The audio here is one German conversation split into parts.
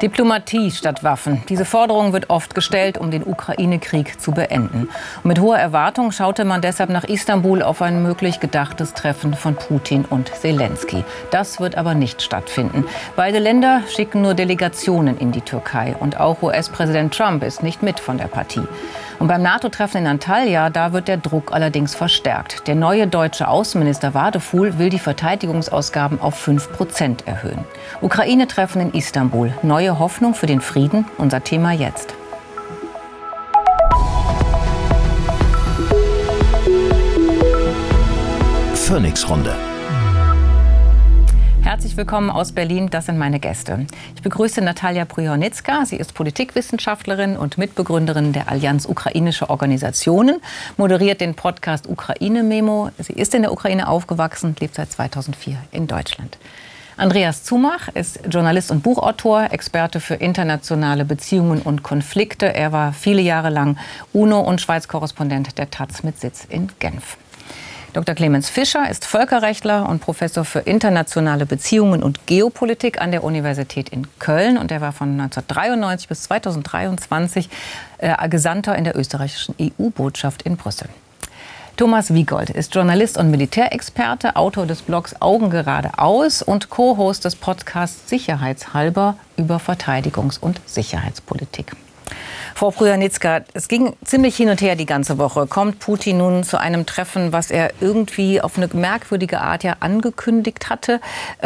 Diplomatie statt Waffen. Diese Forderung wird oft gestellt, um den Ukraine-Krieg zu beenden. Und mit hoher Erwartung schaute man deshalb nach Istanbul auf ein möglich gedachtes Treffen von Putin und Selenskyj. Das wird aber nicht stattfinden. Beide Länder schicken nur Delegationen in die Türkei. Und auch US-Präsident Trump ist nicht mit von der Partie. Und beim NATO-Treffen in Antalya, da wird der Druck allerdings verstärkt. Der neue deutsche Außenminister Wadefuhl will die Verteidigungsausgaben auf 5% erhöhen. Ukraine-Treffen in Istanbul. Neue Hoffnung für den Frieden? Unser Thema jetzt. Phoenix-Runde. Herzlich willkommen aus Berlin, das sind meine Gäste. Ich begrüße Natalia Prihornicka. Sie ist Politikwissenschaftlerin und Mitbegründerin der Allianz Ukrainische Organisationen, moderiert den Podcast Ukraine Memo. Sie ist in der Ukraine aufgewachsen, lebt seit 2004 in Deutschland. Andreas Zumach ist Journalist und Buchautor, Experte für internationale Beziehungen und Konflikte. Er war viele Jahre lang UNO- und Schweiz-Korrespondent der taz mit Sitz in Genf. Dr. Clemens Fischer ist Völkerrechtler und Professor für internationale Beziehungen und Geopolitik an der Universität in Köln. Und er war von 1993 bis 2023 Gesandter in der österreichischen EU-Botschaft in Brüssel. Thomas Wiegold ist Journalist und Militärexperte, Autor des Blogs Augen geradeaus und Co-Host des Podcasts Sicherheitshalber über Verteidigungs- und Sicherheitspolitik. Frau Prihornicka, es ging ziemlich hin und her die ganze Woche. Kommt Putin nun zu einem Treffen, was er irgendwie auf eine merkwürdige Art ja angekündigt hatte?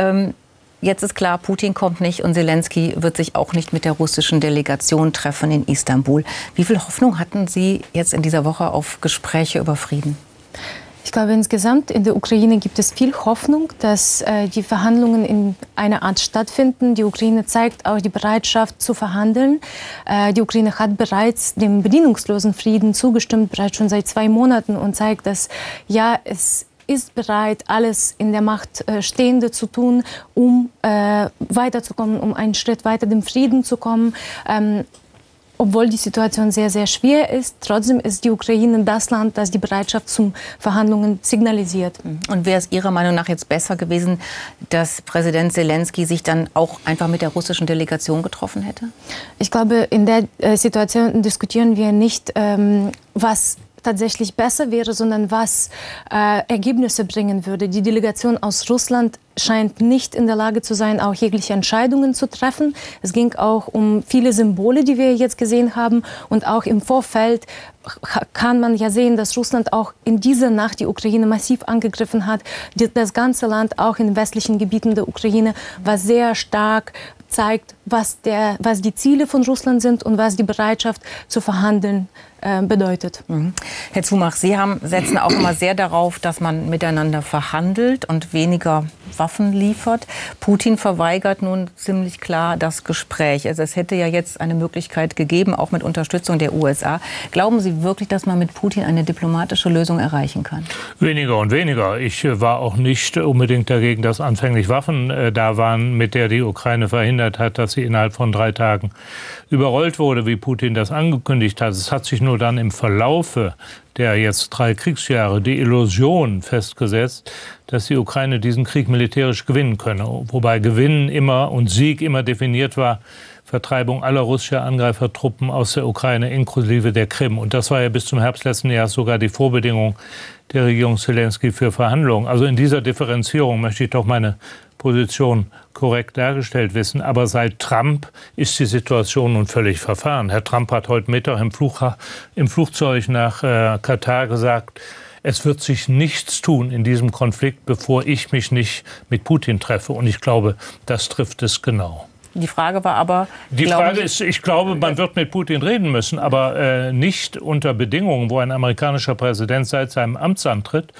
Jetzt ist klar, Putin kommt nicht und Selenskyj wird sich auch nicht mit der russischen Delegation treffen in Istanbul. Wie viel Hoffnung hatten Sie jetzt in dieser Woche auf Gespräche über Frieden? Ich glaube, insgesamt in der Ukraine gibt es viel Hoffnung, dass die Verhandlungen in einer Art stattfinden. Die Ukraine zeigt auch die Bereitschaft zu verhandeln. Die Ukraine hat bereits dem bedingungslosen Frieden zugestimmt, bereits schon seit 2 Monaten und zeigt, dass ja, es ist bereit, alles in der Macht Stehende zu tun, um weiterzukommen, um einen Schritt weiter dem Frieden zu kommen. Obwohl die Situation sehr, sehr schwer ist, trotzdem ist die Ukraine das Land, das die Bereitschaft zum Verhandlungen signalisiert. Und wäre es Ihrer Meinung nach jetzt besser gewesen, dass Präsident Selenskyj sich dann auch einfach mit der russischen Delegation getroffen hätte? Ich glaube, in der Situation diskutieren wir nicht, was tatsächlich besser wäre, sondern was Ergebnisse bringen würde. Die Delegation aus Russland scheint nicht in der Lage zu sein, auch jegliche Entscheidungen zu treffen. Es ging auch um viele Symbole, die wir jetzt gesehen haben. Und auch im Vorfeld kann man ja sehen, dass Russland auch in dieser Nacht die Ukraine massiv angegriffen hat. Das ganze Land, auch in westlichen Gebieten der Ukraine, war sehr stark zeigt, was die Ziele von Russland sind und was die Bereitschaft zu verhandeln bedeutet. Herr Zumach, Sie setzen auch immer sehr darauf, dass man miteinander verhandelt und weniger Waffen liefert. Putin verweigert nun ziemlich klar das Gespräch. Also es hätte ja jetzt eine Möglichkeit gegeben, auch mit Unterstützung der USA. Glauben Sie wirklich, dass man mit Putin eine diplomatische Lösung erreichen kann? Weniger und weniger. Ich war auch nicht unbedingt dagegen, dass anfänglich Waffen da waren, mit der die Ukraine verhindert hat, dass sie innerhalb von 3 Tagen überrollt wurde, wie Putin das angekündigt hat. Es hat sich nur dann im Verlaufe der jetzt 3 Kriegsjahre die Illusion festgesetzt, dass die Ukraine diesen Krieg militärisch gewinnen könne. Wobei Gewinnen immer und Sieg immer definiert war, Vertreibung aller russischer Angreifertruppen aus der Ukraine inklusive der Krim. Und das war ja bis zum Herbst letzten Jahres sogar die Vorbedingung der Regierung Selenskyj für Verhandlungen. Also in dieser Differenzierung möchte ich doch meine Position korrekt dargestellt wissen. Aber seit Trump ist die Situation nun völlig verfahren. Herr Trump hat heute Mittag im Flugzeug nach Katar gesagt, es wird sich nichts tun in diesem Konflikt, bevor ich mich nicht mit Putin treffe. Und ich glaube, das trifft es genau. Die Frage war aber... Die Frage ist, ich glaube, man wird mit Putin reden müssen, aber nicht unter Bedingungen, wo ein amerikanischer Präsident seit seinem Amtsantritt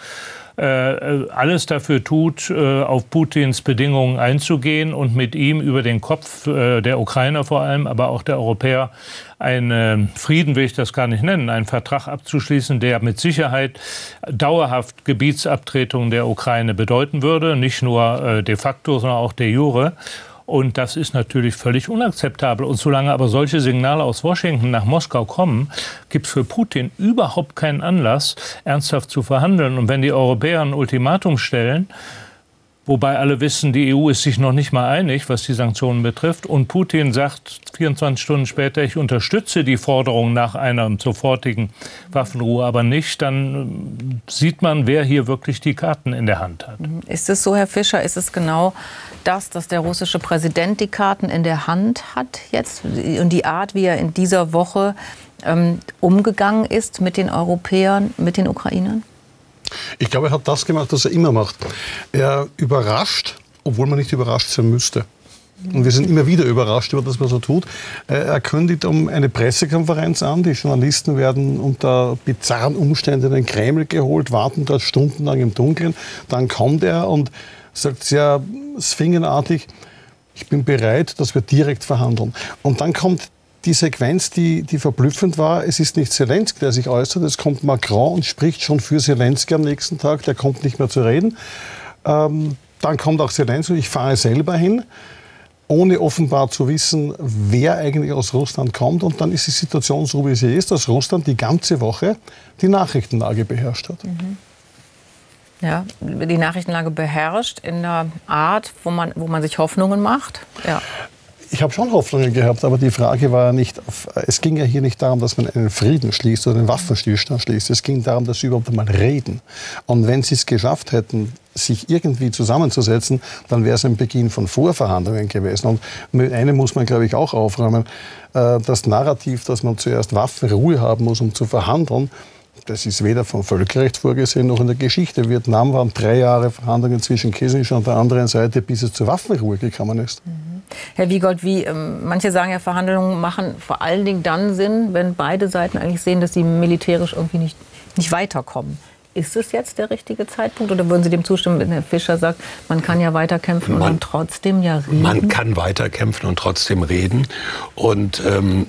alles dafür tut, auf Putins Bedingungen einzugehen und mit ihm über den Kopf der Ukrainer vor allem, aber auch der Europäer, einen Frieden, will ich das gar nicht nennen, einen Vertrag abzuschließen, der mit Sicherheit dauerhaft Gebietsabtretung der Ukraine bedeuten würde, nicht nur de facto, sondern auch de jure. Und das ist natürlich völlig unakzeptabel. Und solange aber solche Signale aus Washington nach Moskau kommen, gibt es für Putin überhaupt keinen Anlass, ernsthaft zu verhandeln. Und wenn die Europäer ein Ultimatum stellen, Wobei alle wissen, die EU ist sich noch nicht mal einig, was die Sanktionen betrifft. Und Putin sagt 24 Stunden später, ich unterstütze die Forderung nach einer sofortigen Waffenruhe, aber nicht. Dann sieht man, wer hier wirklich die Karten in der Hand hat. Ist es so, Herr Fischer, ist es genau das, dass der russische Präsident die Karten in der Hand hat jetzt und die Art, wie er in dieser Woche umgegangen ist mit den Europäern, mit den Ukrainern? Ich glaube, er hat das gemacht, was er immer macht. Er überrascht, obwohl man nicht überrascht sein müsste. Und wir sind immer wieder überrascht über das, was er tut. Er kündigt um eine Pressekonferenz an. Die Journalisten werden unter bizarren Umständen in den Kreml geholt, warten dort stundenlang im Dunkeln. Dann kommt er und sagt sehr sfingenartig, ich bin bereit, dass wir direkt verhandeln. Und dann kommt die Sequenz, die verblüffend war. Es ist nicht Zelensky, der sich äußert, es kommt Macron und spricht schon für Zelensky am nächsten Tag. Der kommt nicht mehr zu reden. Dann kommt auch Zelensky, ich fahre selber hin, ohne offenbar zu wissen, wer eigentlich aus Russland kommt. Und dann ist die Situation so, wie sie ist, dass Russland die ganze Woche die Nachrichtenlage beherrscht hat. Ja, die Nachrichtenlage beherrscht in der Art, wo man sich Hoffnungen macht. Ja. Ich habe schon Hoffnungen gehabt, aber die Frage war ja nicht, es ging ja hier nicht darum, dass man einen Frieden schließt oder einen Waffenstillstand schließt. Es ging darum, dass sie überhaupt einmal reden. Und wenn sie es geschafft hätten, sich irgendwie zusammenzusetzen, dann wäre es ein Beginn von Vorverhandlungen gewesen. Und mit einem muss man, glaube ich, auch aufräumen. Das Narrativ, dass man zuerst Waffenruhe haben muss, um zu verhandeln, das ist weder vom Völkerrecht vorgesehen noch in der Geschichte. Vietnam waren 3 Jahre Verhandlungen zwischen Kissinger und der anderen Seite, bis es zur Waffenruhe gekommen ist. Herr Wiegold, manche sagen ja, Verhandlungen machen vor allen Dingen dann Sinn, wenn beide Seiten eigentlich sehen, dass sie militärisch irgendwie nicht weiterkommen. Ist es jetzt der richtige Zeitpunkt oder würden Sie dem zustimmen, wenn Herr Fischer sagt, man kann ja weiterkämpfen und dann trotzdem ja reden? Man kann weiterkämpfen und trotzdem reden. Und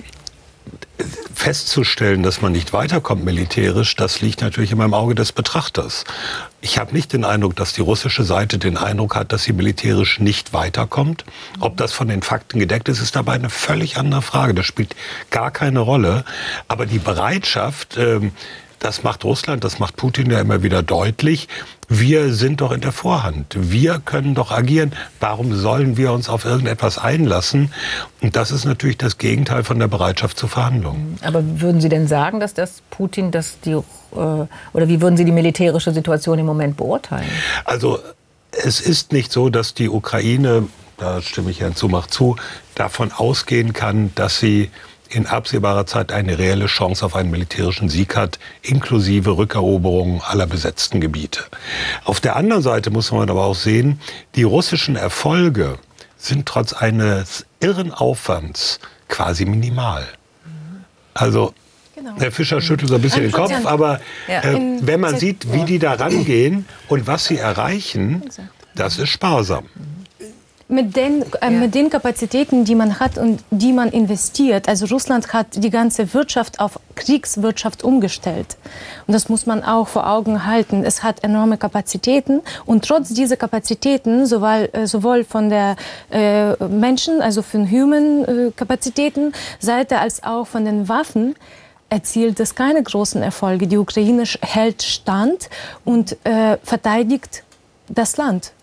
festzustellen, dass man nicht weiterkommt militärisch, das liegt natürlich immer im Auge des Betrachters. Ich habe nicht den Eindruck, dass die russische Seite den Eindruck hat, dass sie militärisch nicht weiterkommt. Ob das von den Fakten gedeckt ist, ist dabei eine völlig andere Frage. Das spielt gar keine Rolle. Aber die Bereitschaft, das macht Russland, das macht Putin ja immer wieder deutlich. Wir sind doch in der Vorhand. Wir können doch agieren. Warum sollen wir uns auf irgendetwas einlassen? Und das ist natürlich das Gegenteil von der Bereitschaft zur Verhandlung. Aber würden Sie denn sagen, dass das Putin, oder wie würden Sie die militärische Situation im Moment beurteilen? Also es ist nicht so, dass die Ukraine, da stimme ich Herrn Zumach zu, davon ausgehen kann, dass sie in absehbarer Zeit eine reelle Chance auf einen militärischen Sieg hat, inklusive Rückeroberung aller besetzten Gebiete. Auf der anderen Seite muss man aber auch sehen, die russischen Erfolge sind trotz eines irren Aufwands quasi minimal. Also Herr Fischer schüttelt so ein bisschen den Kopf, aber wenn man sieht, wie die da rangehen und was sie erreichen, das ist sparsam. Mit den Kapazitäten, die man hat und die man investiert. Also Russland hat die ganze Wirtschaft auf Kriegswirtschaft umgestellt. Und das muss man auch vor Augen halten. Es hat enorme Kapazitäten. Und trotz dieser Kapazitäten, sowohl von der Menschen, also von Human-Kapazitäten, Seite als auch von den Waffen, erzielt es keine großen Erfolge. Die Ukraine hält Stand und verteidigt das Land.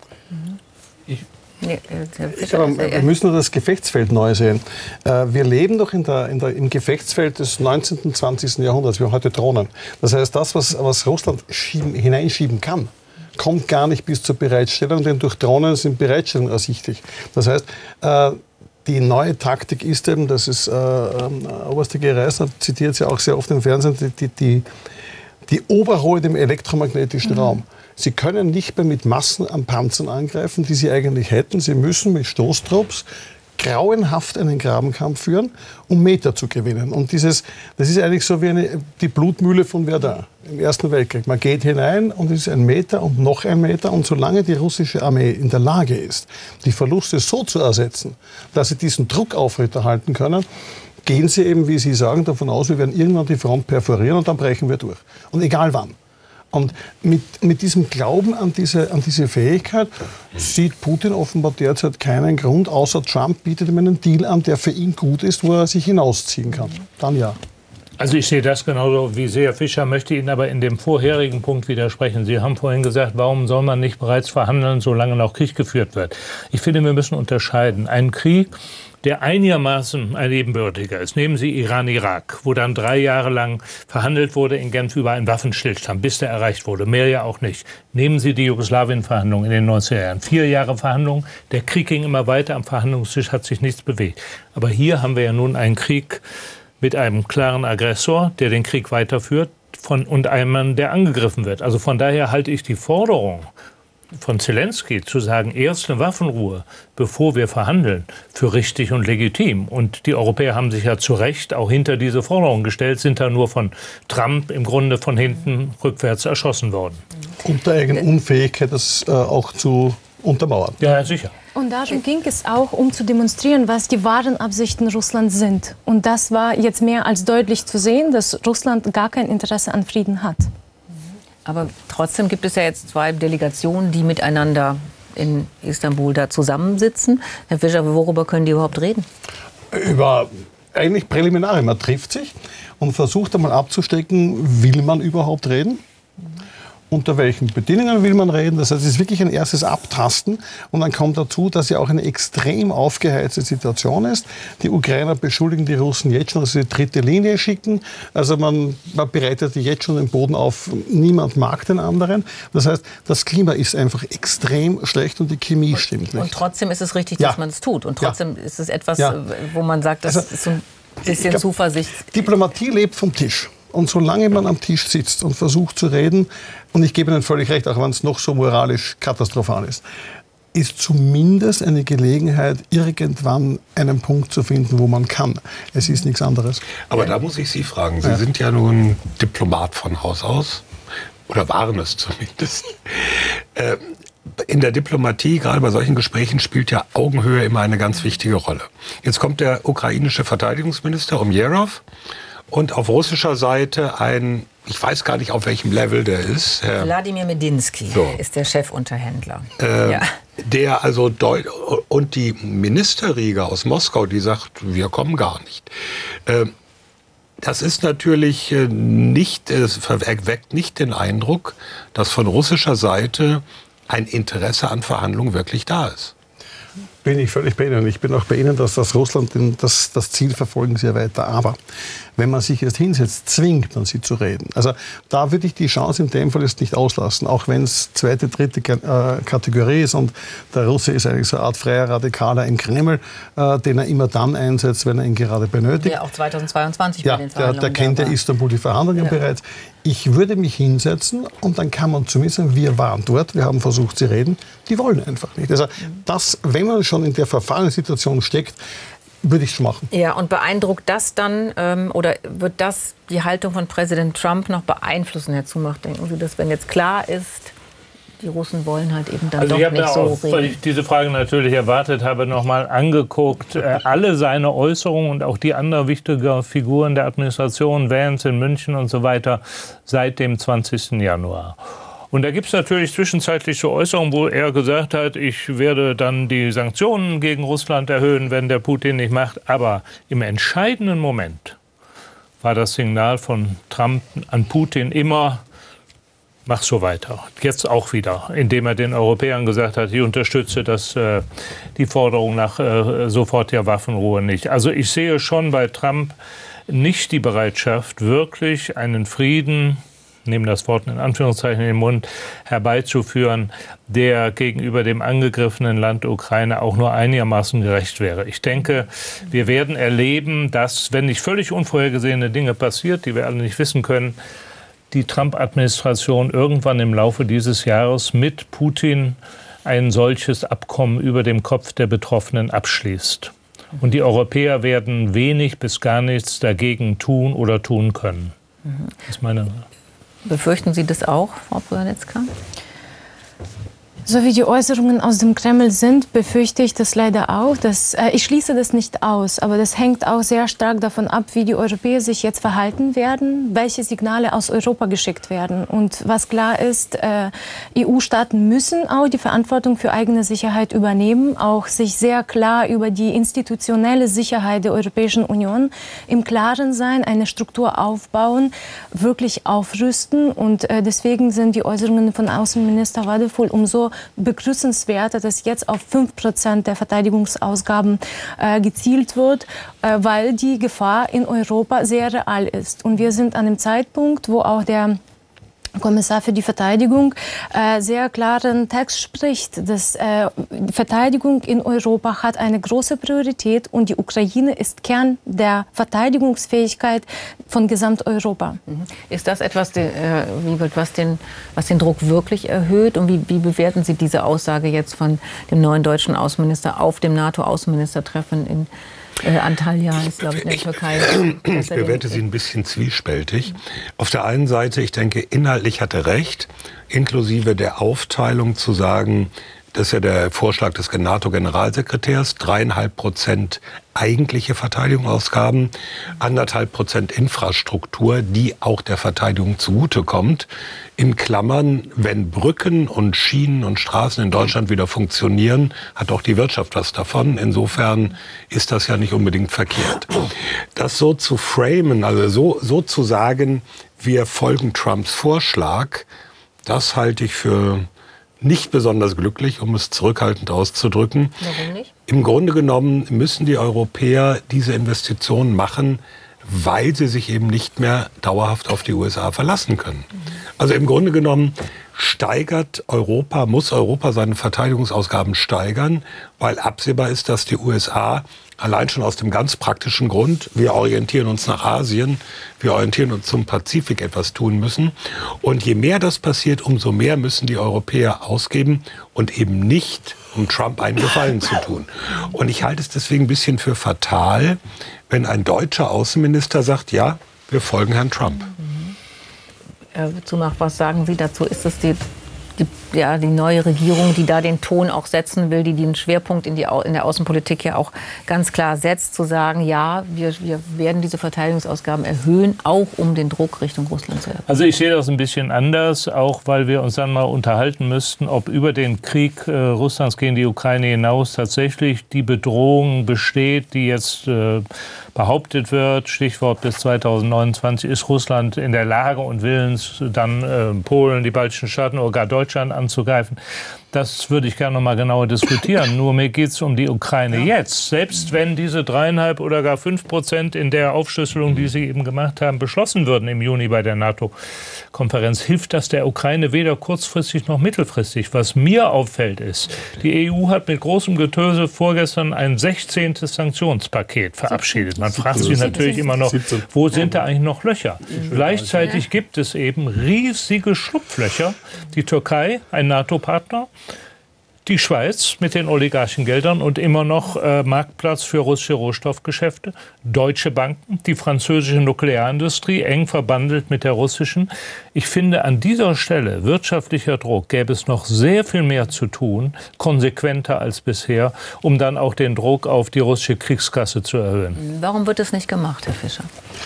Wir müssen nur das Gefechtsfeld neu sehen. Wir leben doch im Gefechtsfeld des 19. und 20. Jahrhunderts. Wir haben heute Drohnen. Das heißt, das, was Russland hineinschieben kann, kommt gar nicht bis zur Bereitstellung, denn durch Drohnen sind Bereitstellungen ersichtlich. Das heißt, die neue Taktik ist eben, das ist Oberste Gereisner zitiert ja auch sehr oft im Fernsehen, die Oberhoheit im elektromagnetischen Raum. Sie können nicht mehr mit Massen an Panzern angreifen, die sie eigentlich hätten. Sie müssen mit Stoßtrupps grauenhaft einen Grabenkampf führen, um Meter zu gewinnen. Und das ist eigentlich so wie die Blutmühle von Verdun im Ersten Weltkrieg. Man geht hinein und es ist 1 Meter und noch 1 Meter. Und solange die russische Armee in der Lage ist, die Verluste so zu ersetzen, dass sie diesen Druck aufrechterhalten können, gehen sie eben, wie Sie sagen, davon aus, wir werden irgendwann die Front perforieren und dann brechen wir durch. Und egal wann. Und mit diesem Glauben an diese Fähigkeit sieht Putin offenbar derzeit keinen Grund, außer Trump bietet ihm einen Deal an, der für ihn gut ist, wo er sich hinausziehen kann. Dann ja. Also ich sehe das genauso wie Sie, Herr Fischer, möchte Ihnen aber in dem vorherigen Punkt widersprechen. Sie haben vorhin gesagt, warum soll man nicht bereits verhandeln, solange noch Krieg geführt wird? Ich finde, wir müssen unterscheiden. Ein Krieg, der einigermaßen ein ebenbürtiger ist. Nehmen Sie Iran-Irak, wo dann 3 Jahre lang verhandelt wurde in Genf über einen Waffenstillstand, bis der erreicht wurde. Mehr ja auch nicht. Nehmen Sie die Jugoslawien-Verhandlungen in den 90er Jahren. 4 Jahre Verhandlungen, der Krieg ging immer weiter, am Verhandlungstisch hat sich nichts bewegt. Aber hier haben wir ja nun einen Krieg mit einem klaren Aggressor, der den Krieg weiterführt, und einem Mann, der angegriffen wird. Also von daher halte ich die Forderung von Zelensky zu sagen, erst eine Waffenruhe, bevor wir verhandeln, für richtig und legitim. Und die Europäer haben sich ja zu Recht auch hinter diese Forderung gestellt, sind da nur von Trump im Grunde von hinten rückwärts erschossen worden. Und der eigenen Unfähigkeit, das auch zu untermauern. Ja, sicher. Und darum ging es auch, um zu demonstrieren, was die wahren Absichten Russlands sind. Und das war jetzt mehr als deutlich zu sehen, dass Russland gar kein Interesse an Frieden hat. Aber trotzdem gibt es ja jetzt 2 Delegationen, die miteinander in Istanbul da zusammensitzen. Herr Fischer, worüber können die überhaupt reden? Über eigentlich Präliminare. Man trifft sich und versucht einmal abzustecken, will man überhaupt reden? Unter welchen Bedingungen will man reden? Das heißt, es ist wirklich ein erstes Abtasten. Und dann kommt dazu, dass ja auch eine extrem aufgeheizte Situation ist. Die Ukrainer beschuldigen die Russen jetzt schon, dass sie die 3. Linie schicken. Also man bereitet jetzt schon den Boden auf. Niemand mag den anderen. Das heißt, das Klima ist einfach extrem schlecht und die Chemie stimmt nicht. Und trotzdem ist es richtig, dass man es tut. Und trotzdem ist es etwas, wo man sagt, das ist so ein bisschen Zuversicht. Diplomatie lebt vom Tisch. Und solange man am Tisch sitzt und versucht zu reden, und ich gebe Ihnen völlig recht, auch wenn es noch so moralisch katastrophal ist, ist zumindest eine Gelegenheit, irgendwann einen Punkt zu finden, wo man kann. Es ist nichts anderes. Aber da muss ich Sie fragen, Sie sind ja nun Diplomat von Haus aus, oder waren es zumindest. In der Diplomatie, gerade bei solchen Gesprächen, spielt ja Augenhöhe immer eine ganz wichtige Rolle. Jetzt kommt der ukrainische Verteidigungsminister Umjerov. Und auf russischer Seite ein, ich weiß gar nicht, auf welchem Level der ist. Wladimir Medinsky ist der Chefunterhändler. Der also und die Ministerriege aus Moskau, die sagt, wir kommen gar nicht. Das ist natürlich nicht, es weckt nicht den Eindruck, dass von russischer Seite ein Interesse an Verhandlungen wirklich da ist. Bin ich völlig bei Ihnen. Ich bin auch bei Ihnen, dass das Russland das Ziel verfolgen sie ja weiter. Aber wenn man sich jetzt hinsetzt, zwingt man sie zu reden. Also da würde ich die Chance in dem Fall jetzt nicht auslassen, auch wenn es 2., 3. Kategorie ist und der Russe ist eigentlich so eine Art freier Radikaler im Kreml, den er immer dann einsetzt, wenn er ihn gerade benötigt. Der auch 2022 bei den Verhandlungen. Der kennt ja Istanbul die Verhandlungen bereits. Ich würde mich hinsetzen und dann kann man zumindest sagen, wir waren dort, wir haben versucht zu reden, die wollen einfach nicht. Also das, wenn man schon in der verfahrenen Situation steckt, würde ich es machen. Ja, und beeindruckt das dann, oder wird das die Haltung von Präsident Trump noch beeinflussen, Herr Zumach? Denken Sie, dass wenn jetzt klar ist, die Russen wollen halt eben dann doch nicht so reden? Also ich habe weil ich diese Frage natürlich erwartet habe, noch mal angeguckt, alle seine Äußerungen und auch die anderen wichtigen Figuren der Administration, Vance in München und so weiter, seit dem 20. Januar. Und da gibt es natürlich zwischenzeitlich so Äußerungen, wo er gesagt hat, ich werde dann die Sanktionen gegen Russland erhöhen, wenn der Putin nicht macht. Aber im entscheidenden Moment war das Signal von Trump an Putin immer, mach so weiter. Jetzt auch wieder, indem er den Europäern gesagt hat, ich unterstütze die Forderung nach sofortiger Waffenruhe nicht. Also ich sehe schon bei Trump nicht die Bereitschaft, wirklich einen Frieden, nehmen das Wort in Anführungszeichen in den Mund, herbeizuführen, der gegenüber dem angegriffenen Land Ukraine auch nur einigermaßen gerecht wäre. Ich denke, wir werden erleben, dass, wenn nicht völlig unvorhergesehene Dinge passiert, die wir alle nicht wissen können, die Trump-Administration irgendwann im Laufe dieses Jahres mit Putin ein solches Abkommen über dem Kopf der Betroffenen abschließt. Und die Europäer werden wenig bis gar nichts dagegen tun oder tun können. Das ist meine... Befürchten Sie das auch, Frau Pryonicka? So wie die Äußerungen aus dem Kreml sind, befürchte ich das leider auch. Ich schließe das nicht aus, aber das hängt auch sehr stark davon ab, wie die Europäer sich jetzt verhalten werden, welche Signale aus Europa geschickt werden. Und was klar ist, EU-Staaten müssen auch die Verantwortung für eigene Sicherheit übernehmen, auch sich sehr klar über die institutionelle Sicherheit der Europäischen Union im Klaren sein, eine Struktur aufbauen, wirklich aufrüsten. Und deswegen sind die Äußerungen von Außenminister Wadefull umso begrüßenswerter, dass jetzt auf 5% der Verteidigungsausgaben gezielt wird, weil die Gefahr in Europa sehr real ist. Und wir sind an einem Zeitpunkt, wo auch der Kommissar für die Verteidigung sehr klaren Text spricht, dass Verteidigung in Europa hat eine große Priorität und die Ukraine ist Kern der Verteidigungsfähigkeit von Gesamteuropa. Ist das etwas, was den Druck wirklich erhöht? Und wie bewerten Sie diese Aussage jetzt von dem neuen deutschen Außenminister auf dem NATO-Außenministertreffen in Antalya ist, glaube ich, in der Türkei. Ich bewerte sie ein bisschen zwiespältig. Auf der einen Seite, ich denke, inhaltlich hat er recht, inklusive der Aufteilung zu sagen, das ist ja der Vorschlag des NATO-Generalsekretärs, 3,5% eigentliche Verteidigungsausgaben, 1,5% Infrastruktur, die auch der Verteidigung zugutekommt. In Klammern, wenn Brücken und Schienen und Straßen in Deutschland wieder funktionieren, hat auch die Wirtschaft was davon. Insofern ist das ja nicht unbedingt verkehrt. Das so zu framen, also so zu sagen, wir folgen Trumps Vorschlag, das halte ich für nicht besonders glücklich, um es zurückhaltend auszudrücken. Warum nicht? Im Grunde genommen müssen die Europäer diese Investitionen machen, weil sie sich eben nicht mehr dauerhaft auf die USA verlassen können. Also im Grunde genommen muss Europa seine Verteidigungsausgaben steigern, weil absehbar ist, dass die USA allein schon aus dem ganz praktischen Grund, wir orientieren uns nach Asien, wir orientieren uns zum Pazifik, etwas tun müssen. Und je mehr das passiert, umso mehr müssen die Europäer ausgeben und eben nicht, um Trump einen Gefallen zu tun. Und ich halte es deswegen ein bisschen für fatal, wenn ein deutscher Außenminister sagt, ja, wir folgen Herrn Trump. Herr Zumach, was sagen Sie dazu? Ist es die neue Regierung, die da den Ton auch setzen will, die den Schwerpunkt in der Außenpolitik ja auch ganz klar setzt, zu sagen, ja, wir werden diese Verteidigungsausgaben erhöhen, auch um den Druck Richtung Russland zu erhöhen? Also ich sehe das ein bisschen anders, auch weil wir uns dann mal unterhalten müssten, ob über den Krieg Russlands gegen die Ukraine hinaus tatsächlich die Bedrohung besteht, die jetzt behauptet wird, Stichwort bis 2029, ist Russland in der Lage und willens, dann Polen, die baltischen Staaten oder gar Deutschland anzugreifen. Das würde ich gerne noch mal genauer diskutieren. Nur mir geht es um die Ukraine jetzt. Selbst wenn diese 3,5 oder gar 5% in der Aufschlüsselung, die Sie eben gemacht haben, beschlossen würden im Juni bei der NATO-Konferenz, hilft das der Ukraine weder kurzfristig noch mittelfristig. Was mir auffällt ist, die EU hat mit großem Getöse vorgestern ein 16. Sanktionspaket verabschiedet. Man fragt sich natürlich immer noch, wo sind da eigentlich noch Löcher? Gleichzeitig gibt es eben riesige Schlupflöcher. Die Türkei, ein NATO-Partner, die Schweiz mit den Oligarchengeldern und immer noch Marktplatz für russische Rohstoffgeschäfte, deutsche Banken, die französische Nuklearindustrie, eng verbandelt mit der russischen. Ich finde, an dieser Stelle wirtschaftlicher Druck gäbe es noch sehr viel mehr zu tun, konsequenter als bisher, um dann auch den Druck auf die russische Kriegskasse zu erhöhen. Warum wird das nicht gemacht, Herr Fischer?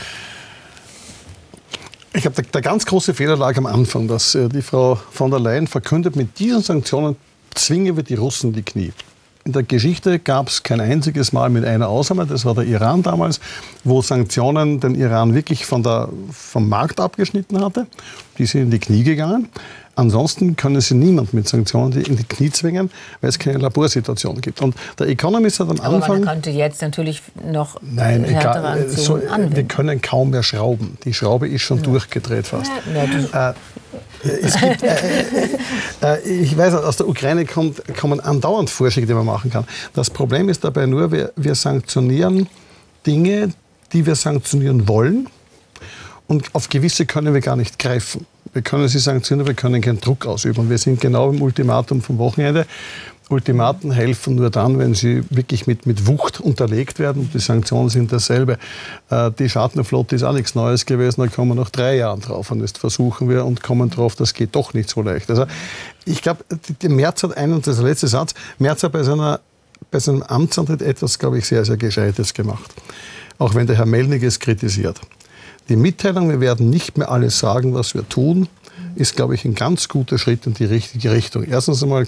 Ich glaube, der ganz große Fehler lag am Anfang, dass die Frau von der Leyen verkündet, mit diesen Sanktionen zwingen wir die Russen in die Knie. In der Geschichte gab es kein einziges Mal mit einer Ausnahme, das war der Iran damals, wo Sanktionen den Iran wirklich vom Markt abgeschnitten hatte. Die sind in die Knie gegangen. Ansonsten können sie niemand mit Sanktionen in die Knie zwingen, weil es keine Laborsituation gibt. Und der Economist hat am Anfang... Aber man könnte jetzt natürlich noch härtere Sanktionen anwenden. Wir können kaum mehr schrauben. Die Schraube ist schon durchgedreht fast. Es gibt, ich weiß, aus der Ukraine kommen andauernd Vorschläge, die man machen kann. Das Problem ist dabei nur, wir sanktionieren Dinge, die wir sanktionieren wollen. Und auf gewisse können wir gar nicht greifen. Wir können sie sanktionieren, wir können keinen Druck ausüben. Und wir sind genau im Ultimatum vom Wochenende. Ultimaten helfen nur dann, wenn sie wirklich mit Wucht unterlegt werden. Die Sanktionen sind dasselbe. Die Schattenflotte ist auch nichts Neues gewesen, da kommen wir nach 3 Jahren drauf. Und jetzt versuchen wir und kommen drauf, das geht doch nicht so leicht. Also ich glaube, Merz hat das ist der letzte Satz, Merz hat bei seinem Amtsantritt etwas, glaube ich, sehr, sehr Gescheites gemacht. Auch wenn der Herr Melnick es kritisiert. Die Mitteilung, wir werden nicht mehr alles sagen, was wir tun, ist, glaube ich, ein ganz guter Schritt in die richtige Richtung. Erstens einmal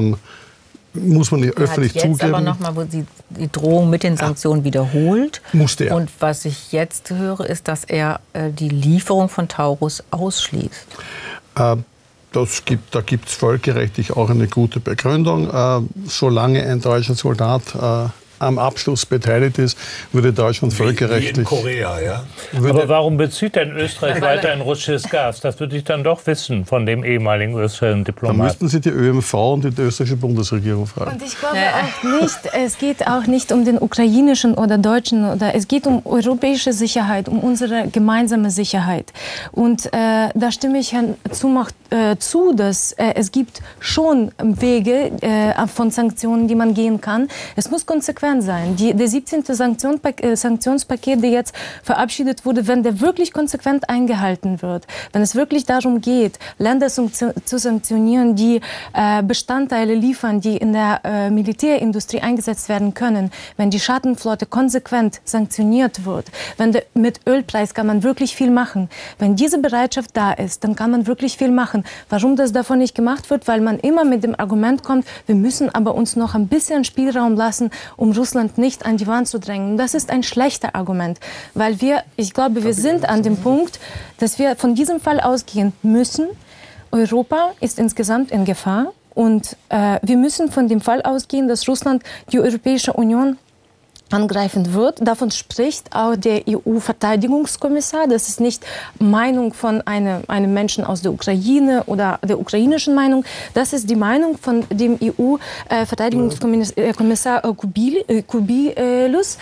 muss man öffentlich jetzt zugeben. Aber nochmal, wo sie die Drohung mit den Sanktionen wiederholt. Musste er. Und was ich jetzt höre, ist, dass er die Lieferung von Taurus ausschließt. Da gibt es völkerrechtlich auch eine gute Begründung. Solange ein deutscher Soldat am Abschluss beteiligt ist, würde Deutschland völkerrechtlich... Wie in Korea, ja. Aber warum bezieht denn Österreich weiterhin russisches Gas? Das würde ich dann doch wissen von dem ehemaligen österreichischen Da Diplomaten. müssten Sie die ÖMV und die österreichische Bundesregierung fragen. Und ich glaube auch nicht, es geht auch nicht um den ukrainischen oder deutschen, es geht um europäische Sicherheit, um unsere gemeinsame Sicherheit. Und da stimme ich Herrn Zumach zu, dass es gibt schon Wege von Sanktionen, die man gehen kann. Es muss konsequent sein. Der 17. Sanktionspaket, der jetzt verabschiedet wurde, wenn der wirklich konsequent eingehalten wird, wenn es wirklich darum geht, Länder zu sanktionieren, die Bestandteile liefern, die in der Militärindustrie eingesetzt werden können, wenn die Schattenflotte konsequent sanktioniert wird, mit Ölpreis kann man wirklich viel machen. Wenn diese Bereitschaft da ist, dann kann man wirklich viel machen. Warum das davon nicht gemacht wird? Weil man immer mit dem Argument kommt, wir müssen aber uns noch ein bisschen Spielraum lassen, um Russland nicht an die Wand zu drängen. Das ist ein schlechter Argument, weil ich glaube, wir sind an dem Punkt, dass wir von diesem Fall ausgehen müssen. Europa ist insgesamt in Gefahr und wir müssen von dem Fall ausgehen, dass Russland die Europäische Union angreifen wird. Davon spricht auch der EU-Verteidigungskommissar. Das ist nicht Meinung von einem Menschen aus der Ukraine oder der ukrainischen Meinung. Das ist die Meinung von dem EU-Verteidigungskommissar Kubilius.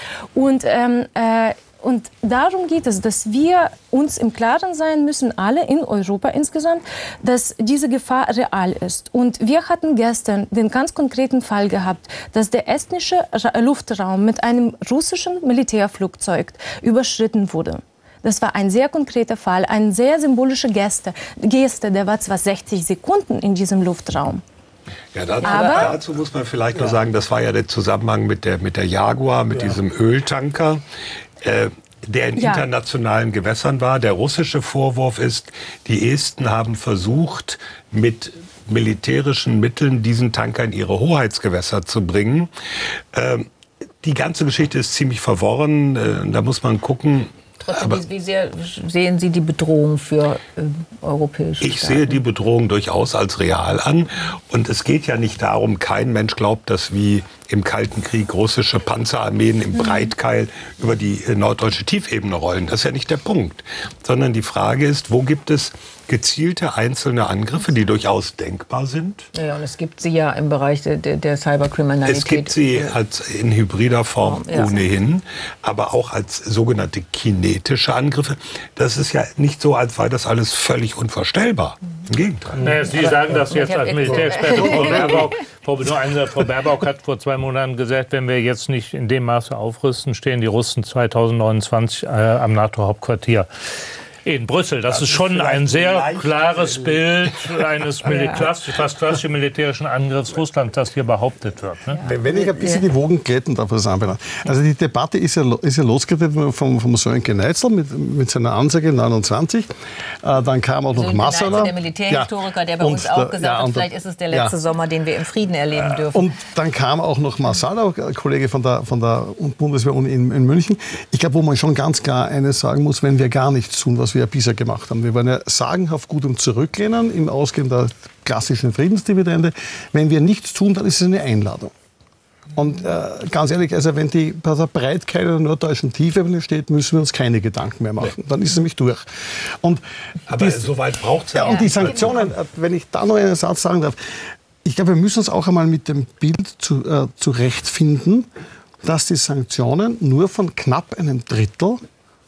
Und darum geht es, dass wir uns im Klaren sein müssen, alle in Europa insgesamt, dass diese Gefahr real ist. Und wir hatten gestern den ganz konkreten Fall gehabt, dass der estnische Luftraum mit einem russischen Militärflugzeug überschritten wurde. Das war ein sehr konkreter Fall, eine sehr symbolische Geste. Der war zwar 60 Sekunden in diesem Luftraum. Ja, dazu muss man vielleicht noch sagen, das war ja der Zusammenhang mit der Jaguar, mit diesem Öltanker, der in internationalen Gewässern war. Der russische Vorwurf ist, die Esten haben versucht, mit militärischen Mitteln diesen Tanker in ihre Hoheitsgewässer zu bringen. Die ganze Geschichte ist ziemlich verworren. Da muss man gucken. Trotzdem, wie sehr sehen Sie die Bedrohung für europäische Staaten? Ich sehe die Bedrohung durchaus als real an. Und es geht ja nicht darum, kein Mensch glaubt, dass wie im Kalten Krieg russische Panzerarmeen im Breitkeil über die norddeutsche Tiefebene rollen. Das ist ja nicht der Punkt. Sondern die Frage ist, wo gibt es gezielte einzelne Angriffe, die durchaus denkbar sind? Ja, und es gibt sie ja im Bereich der Cyberkriminalität. Es gibt sie in hybrider Form ohnehin, aber auch als sogenannte kinetische Angriffe. Das ist ja nicht so, als sei das alles völlig unvorstellbar. Im Gegenteil. Nee, Sie sagen das jetzt als Militärexperte. Frau Baerbock hat vor 2 Monaten gesagt, wenn wir jetzt nicht in dem Maße aufrüsten, stehen die Russen 2029 am NATO-Hauptquartier in Brüssel. Das ist schon ein sehr klares Bild eines fast klassischen militärischen Angriffs Russlands, das hier behauptet wird. Ne? Wenn ich ein bisschen die Wogen glätten darf, was das anbelangt. Also die Debatte ist ja losgetreten vom Sönke Neitzel mit seiner Ansage 29. Dann kam auch noch Massala. Der Militärhistoriker, der bei uns auch gesagt hat, vielleicht ist es der letzte Sommer, den wir im Frieden erleben dürfen. Und dann kam auch noch Massala, Kollege von der Bundeswehr-Uni in München. Ich glaube, wo man schon ganz klar eines sagen muss, wenn wir gar nichts tun, was wir ja bisher gemacht haben. Wir waren ja sagenhaft gut im Zurücklehnen, im Ausgehen der klassischen Friedensdividende. Wenn wir nichts tun, dann ist es eine Einladung. Und ganz ehrlich, also wenn der Breitkeil der norddeutschen Tiefebene steht, müssen wir uns keine Gedanken mehr machen. Dann ist es nämlich durch. Aber so weit braucht es ja auch. Und die Sanktionen, wenn ich da noch einen Satz sagen darf, ich glaube, wir müssen uns auch einmal mit dem Bild zurechtfinden, dass die Sanktionen nur von knapp einem Drittel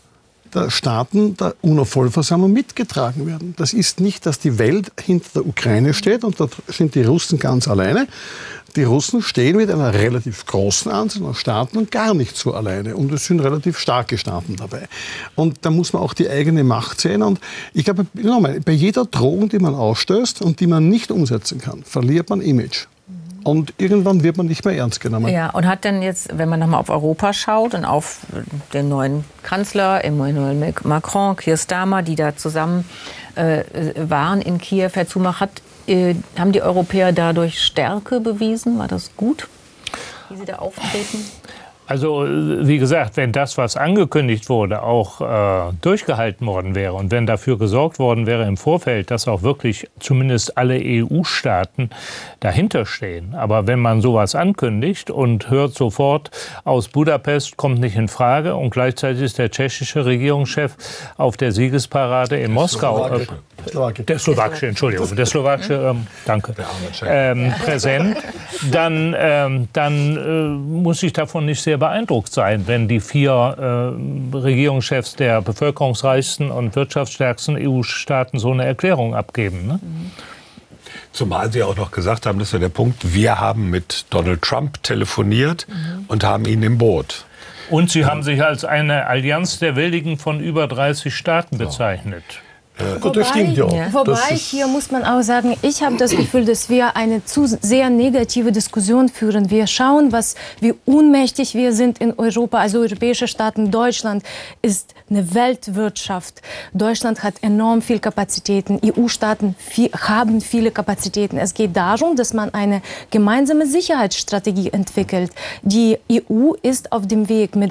der Staaten der UNO-Vollversammlung mitgetragen werden. Das ist nicht, dass die Welt hinter der Ukraine steht und da sind die Russen ganz alleine. Die Russen stehen mit einer relativ großen Anzahl an Staaten und gar nicht so alleine. Und es sind relativ starke Staaten dabei. Und da muss man auch die eigene Macht sehen. Und ich glaube, nochmal, bei jeder Drohung, die man ausstößt und die man nicht umsetzen kann, verliert man Image. Und irgendwann wird man nicht mehr ernst genommen. Ja, und hat denn jetzt, wenn man nochmal auf Europa schaut und auf den neuen Kanzler Emmanuel Macron, Keir Starmer, die da zusammen waren in Kiew, Herr Zumach, haben die Europäer dadurch Stärke bewiesen? War das gut, wie sie da auftreten? Also wie gesagt, wenn das, was angekündigt wurde, auch durchgehalten worden wäre und wenn dafür gesorgt worden wäre im Vorfeld, dass auch wirklich zumindest alle EU-Staaten dahinter stehen. Aber wenn man sowas ankündigt und hört sofort, aus Budapest kommt nicht in Frage und gleichzeitig ist der tschechische Regierungschef auf der Siegesparade in Moskau, der slowakische, Entschuldigung, der slowakische, danke, präsent, dann muss ich davon nicht sehr beeindruckt sein, wenn die 4 Regierungschefs der bevölkerungsreichsten und wirtschaftsstärksten EU-Staaten so eine Erklärung abgeben. Ne? Zumal Sie auch noch gesagt haben, das ist ja der Punkt, wir haben mit Donald Trump telefoniert und haben ihn im Boot. Und Sie haben sich als eine Allianz der Willigen von über 30 Staaten bezeichnet. Gut, das stimmt ja. Wobei, hier muss man auch sagen, ich habe das Gefühl, dass wir eine zu sehr negative Diskussion führen. Wir schauen, wie ohnmächtig wir sind in Europa, also europäische Staaten. Deutschland ist eine Weltwirtschaft. Deutschland hat enorm viel Kapazitäten. EU-Staaten haben viele Kapazitäten. Es geht darum, dass man eine gemeinsame Sicherheitsstrategie entwickelt. Die EU ist auf dem Weg so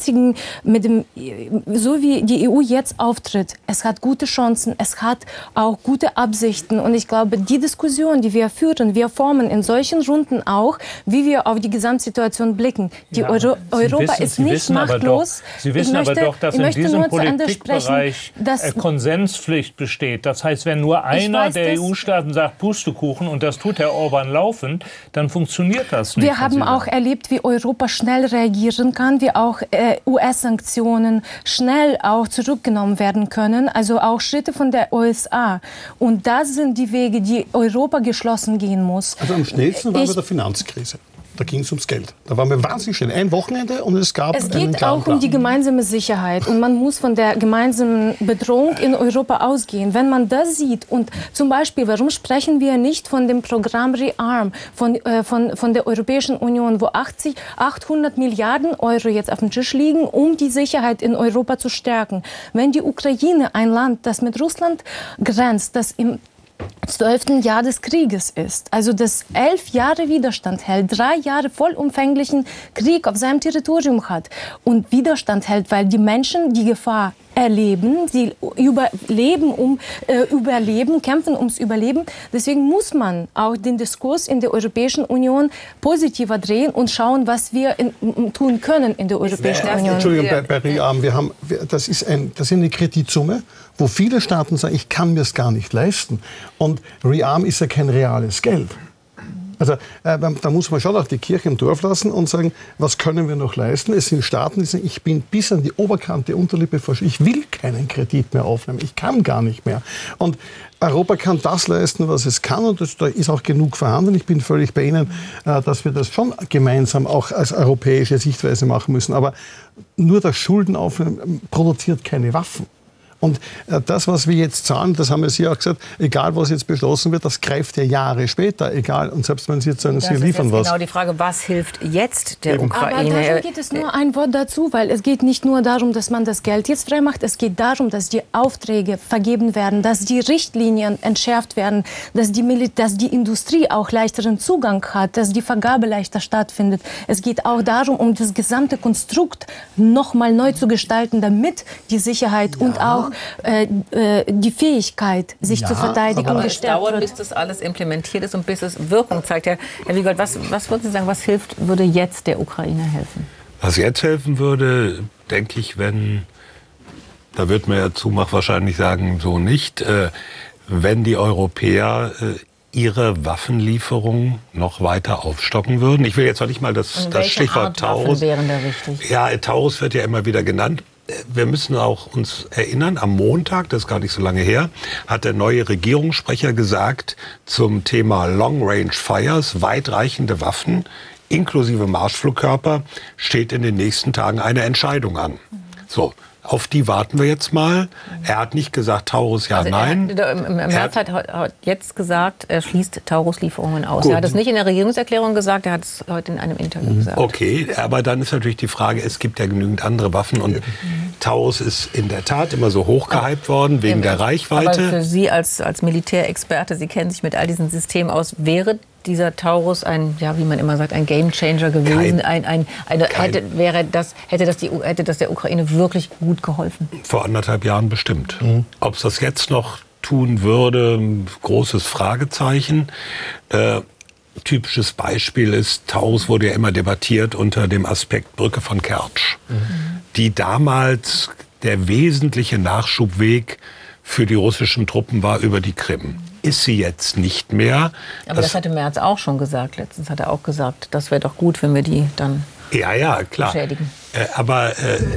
wie die EU jetzt auftritt. Es hat gute Chancen. Es hat auch gute Absichten. Und ich glaube, die Diskussion, die wir führen, wir formen in solchen Runden auch, wie wir auf die Gesamtsituation blicken. Europa ist nicht machtlos. Sie wissen aber doch, dass in diesem Politikbereich Konsenspflicht besteht. Das heißt, wenn nur einer der EU-Staaten sagt Pustekuchen und das tut Herr Orban laufend, dann funktioniert das nicht. Wir haben auch erlebt, wie Europa schnell reagieren kann, wie auch US-Sanktionen schnell auch zurückgenommen werden können. Also auch Schritte von der USA. Und das sind die Wege, die Europa geschlossen gehen muss. Also am schnellsten war bei der Finanzkrise. Da ging es ums Geld. Da waren wir wahnsinnig schnell. Ein Wochenende und es gab einen klaren Es geht auch um die gemeinsame Sicherheit. Und man muss von der gemeinsamen Bedrohung in Europa ausgehen. Wenn man das sieht und zum Beispiel, warum sprechen wir nicht von dem Programm REARM von der Europäischen Union, wo 800 Milliarden Euro jetzt auf dem Tisch liegen, um die Sicherheit in Europa zu stärken. Wenn die Ukraine, ein Land, das mit Russland grenzt, das im 12. Jahr des Krieges ist, also das 11 Jahre Widerstand hält, 3 Jahre vollumfänglichen Krieg auf seinem Territorium hat und Widerstand hält, weil die Menschen die Gefahr erleben, sie überleben, kämpfen ums Überleben. Deswegen muss man auch den Diskurs in der Europäischen Union positiver drehen und schauen, was wir tun können in der Europäischen Union. Entschuldigung, bei REARM, das ist eine Kreditsumme, wo viele Staaten sagen, ich kann mir es gar nicht leisten. Und REARM ist ja kein reales Geld. Also da muss man schon auch die Kirche im Dorf lassen und sagen, was können wir noch leisten? Es sind Staaten, die sagen, ich bin bis an die Oberkante Unterlippe verschuldet. Ich will keinen Kredit mehr aufnehmen. Ich kann gar nicht mehr. Und Europa kann das leisten, was es kann. Und da ist auch genug vorhanden. Ich bin völlig bei Ihnen, dass wir das schon gemeinsam auch als europäische Sichtweise machen müssen. Aber nur das Schulden aufnehmen produziert keine Waffen. Und das, was wir jetzt zahlen, das haben Sie auch gesagt, egal was jetzt beschlossen wird, das greift ja Jahre später, egal. Und selbst wenn Sie jetzt sagen, Sie liefern was. Genau die Frage, was hilft jetzt der Ukraine? Aber darum geht es nur ein Wort dazu, weil es geht nicht nur darum, dass man das Geld jetzt frei macht, es geht darum, dass die Aufträge vergeben werden, dass die Richtlinien entschärft werden, dass die Industrie auch leichteren Zugang hat, dass die Vergabe leichter stattfindet. Es geht auch darum, um das gesamte Konstrukt noch mal neu zu gestalten, damit die Sicherheit und auch die Fähigkeit, sich zu verteidigen, aber gestärkt es dauert, wird. bis das alles implementiert ist und bis es Wirkung zeigt. Herr Wiegold, was würden Sie sagen, würde jetzt der Ukraine helfen? Was jetzt helfen würde, denke ich, da wird mir Herr Zumach wahrscheinlich sagen, so nicht, wenn die Europäer ihre Waffenlieferungen noch weiter aufstocken würden. Ich will jetzt noch nicht mal das Stichwort Taurus. Wären da richtig? Ja, Taurus wird ja immer wieder genannt. wir müssen auch uns erinnern, am Montag, das ist gar nicht so lange her, hat der neue Regierungssprecher gesagt, zum Thema Long Range Fires, weitreichende Waffen, inklusive Marschflugkörper, steht in den nächsten Tagen eine Entscheidung an. So. Auf die warten wir jetzt mal. Er hat nicht gesagt, Taurus ja, nein. Im März hat jetzt gesagt, er schließt Taurus-Lieferungen aus. Gut. Er hat es nicht in der Regierungserklärung gesagt, er hat es heute in einem Interview gesagt. Okay, aber dann ist natürlich die Frage, es gibt ja genügend andere Waffen und Taurus ist in der Tat immer so hochgehypt worden wegen der Reichweite. Aber für Sie als Militärexperte, Sie kennen sich mit all diesen Systemen aus, wäre dieser Taurus ein, ja, wie man immer sagt, ein Gamechanger gewesen? Hätte das der Ukraine wirklich gut geholfen? Vor 1,5 Jahren bestimmt. Ob es das jetzt noch tun würde, großes Fragezeichen. Typisches Beispiel ist, Taurus wurde ja immer debattiert unter dem Aspekt Brücke von Kertsch, die damals der wesentliche Nachschubweg für die russischen Truppen war über die Krim. Ist sie jetzt nicht mehr. Aber das hatte Merz auch schon gesagt. Letztens hat er auch gesagt, das wäre doch gut, wenn wir die dann klar. beschädigen. Aber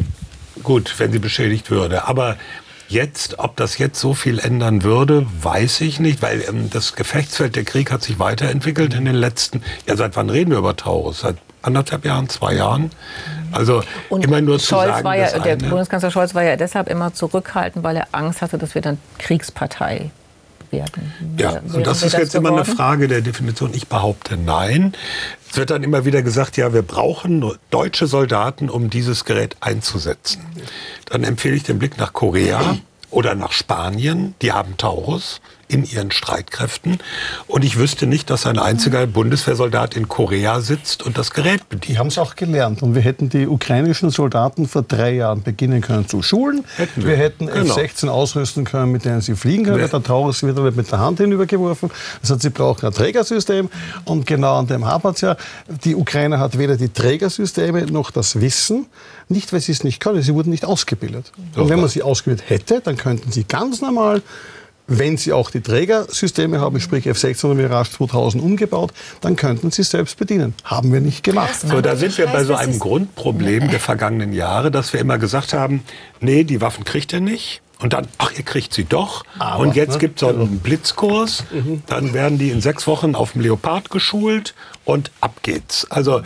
gut, wenn sie beschädigt würde. Aber jetzt, ob das jetzt so viel ändern würde, weiß ich nicht, weil das Gefechtsfeld, der Krieg hat sich weiterentwickelt in den letzten, seit wann reden wir über Taurus? Seit 1,5 Jahren, 2 Jahren? Also und immer nur zu Scholz sagen, der Bundeskanzler Scholz war ja deshalb immer zurückhaltend, weil er Angst hatte, dass wir dann Kriegspartei werden. Ja, und das ist jetzt immer eine Frage der Definition. Ich behaupte nein. Es wird dann immer wieder gesagt, ja, wir brauchen deutsche Soldaten, um dieses Gerät einzusetzen. Dann empfehle ich den Blick nach Korea oder nach Spanien. Die haben Taurus in ihren Streitkräften. Und ich wüsste nicht, dass ein einziger Bundeswehrsoldat in Korea sitzt und das Gerät bedient. Die haben es auch gelernt. Und wir hätten die ukrainischen Soldaten vor 3 Jahren beginnen können zu schulen. Wir hätten F-16 ausrüsten können, mit denen sie fliegen können. Der Taurus wird mit der Hand hinübergeworfen. Das heißt, sie brauchen ein Trägersystem. Und genau an dem hapert es ja. Die Ukraine hat weder die Trägersysteme noch das Wissen. Nicht, weil sie es nicht können. Sie wurden nicht ausgebildet. Und wenn man sie ausgebildet hätte, dann könnten sie ganz normal, wenn sie auch die Trägersysteme haben, sprich F-16 oder Mirage 2000 umgebaut, dann könnten sie es selbst bedienen. Haben wir nicht gemacht. So, da sind wir bei so einem Grundproblem der vergangenen Jahre, dass wir immer gesagt haben, nee, die Waffen kriegt ihr nicht. Und dann, ach, ihr kriegt sie doch. Aber, und jetzt gibt es so einen Blitzkurs. Dann werden die in 6 Wochen auf dem Leopard geschult und ab geht's. Also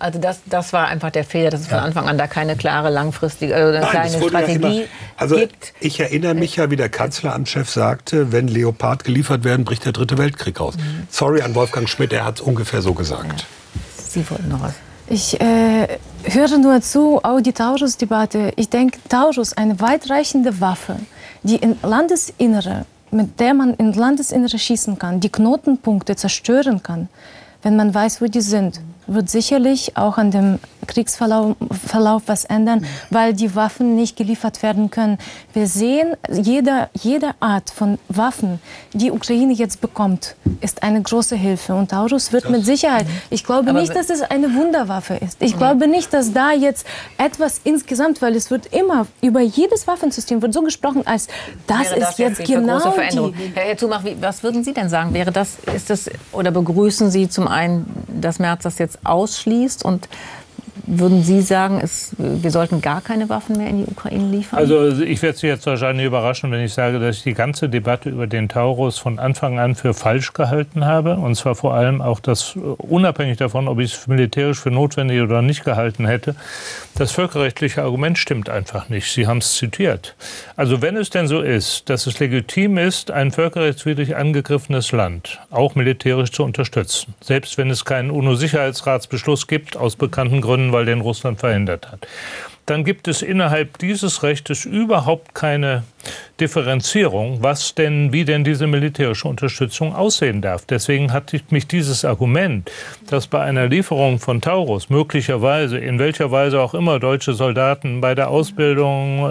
das war einfach der Fehler, dass es von Anfang an da keine klare, langfristige, kleine Strategie gibt. Ich erinnere mich ja, wie der Kanzleramtschef sagte, wenn Leopard geliefert werden, bricht der 3. Weltkrieg aus. Sorry an Wolfgang Schmidt, er hat es ungefähr so gesagt. Ja. Sie wollten noch was. Ich höre nur zu, auch die Taurus-Debatte. Ich denke, Taurus, eine weitreichende Waffe, die in Landesinnere, mit der man in Landesinnere schießen kann, die Knotenpunkte zerstören kann, wenn man weiß, wo die sind, wird sicherlich auch an dem Kriegsverlauf was ändern, weil die Waffen nicht geliefert werden können. Wir sehen, jede Art von Waffen, die Ukraine jetzt bekommt, ist eine große Hilfe. Und Taurus wird mit Sicherheit, ich glaube nicht, dass es eine Wunderwaffe ist. Ich glaube nicht, dass da jetzt etwas insgesamt, weil es wird immer, über jedes Waffensystem wird so gesprochen, als das ist jetzt genau die... Herr Zumach, was würden Sie denn sagen? Oder begrüßen Sie zum einen, dass Merz das jetzt ausschließt, und würden Sie sagen, wir sollten gar keine Waffen mehr in die Ukraine liefern? Also ich werde Sie jetzt wahrscheinlich überraschen, wenn ich sage, dass ich die ganze Debatte über den Taurus von Anfang an für falsch gehalten habe. Und zwar vor allem auch das, unabhängig davon, ob ich es militärisch für notwendig oder nicht gehalten hätte, das völkerrechtliche Argument stimmt einfach nicht. Sie haben es zitiert. Also wenn es denn so ist, dass es legitim ist, ein völkerrechtswidrig angegriffenes Land auch militärisch zu unterstützen, selbst wenn es keinen UNO-Sicherheitsratsbeschluss gibt, aus bekannten Gründen, weil den Russland verhindert hat, dann gibt es innerhalb dieses Rechtes überhaupt keine Differenzierung, wie denn diese militärische Unterstützung aussehen darf. Deswegen hat mich dieses Argument, dass bei einer Lieferung von Taurus möglicherweise, in welcher Weise auch immer, deutsche Soldaten bei der Ausbildung